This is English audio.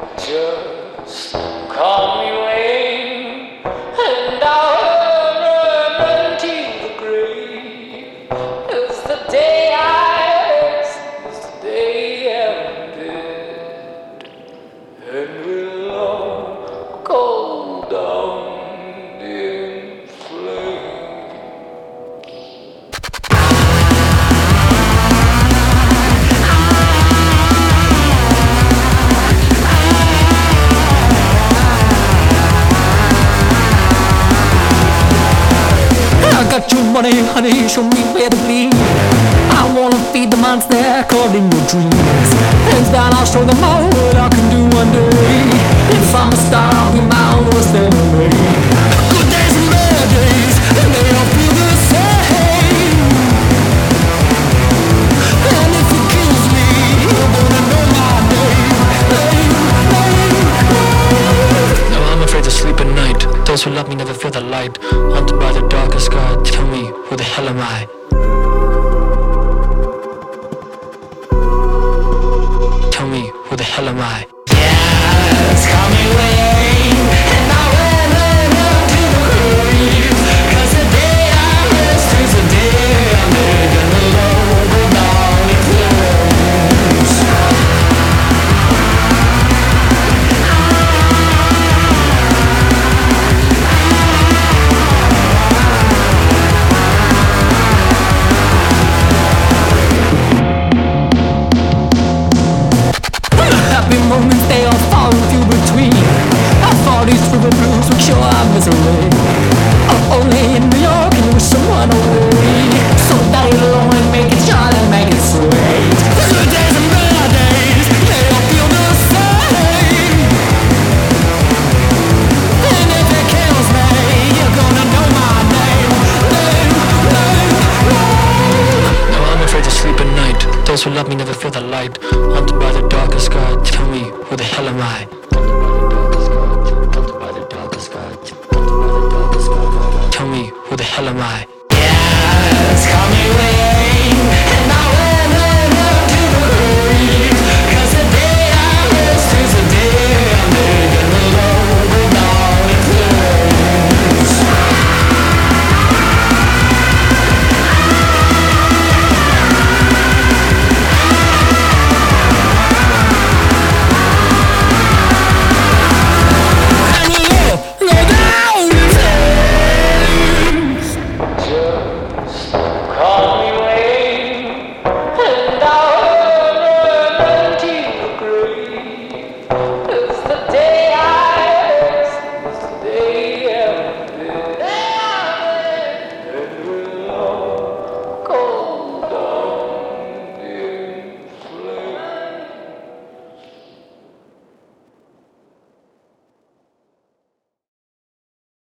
Just call me Wayne, and I'll run to the grave. It's the day it's the day I'm dead, and we'll all go down in flames. I got your money, honey, show me where to bleed. I wanna feed the monster caught in your dreams. Hands down, I'll show them all what I can do one day. If I'm a star, I'll be my worst enemy. Good days and bad days, and they all feel the same. And if it kills me, you're gonna know my name. No, I'm afraid to sleep at night. Those who love me never feel the light. Haunted by the darkest sky. Tell me, who the hell am I? Tell me, who the hell am I? Yes, call me Wayne, and I will run to the grave. 'Cause the day I rest is the day I'm dead, and the Lord will down in flames. Happy moments, they all fall into between. I thought these through the blues would show our misery. I'm only in New York and wish someone away. So that it alone and make it shine and make it sweet. Good days and bad days, they all feel the same. And if it kills me, you're gonna know my name. No, I'm afraid to sleep at night. Those who love me never feel the light. Haunted by the darkest sky. Tell me, who the hell am I? Haunted by the darkest sky. Tell me, who the hell am I? Yes, call me Wayne.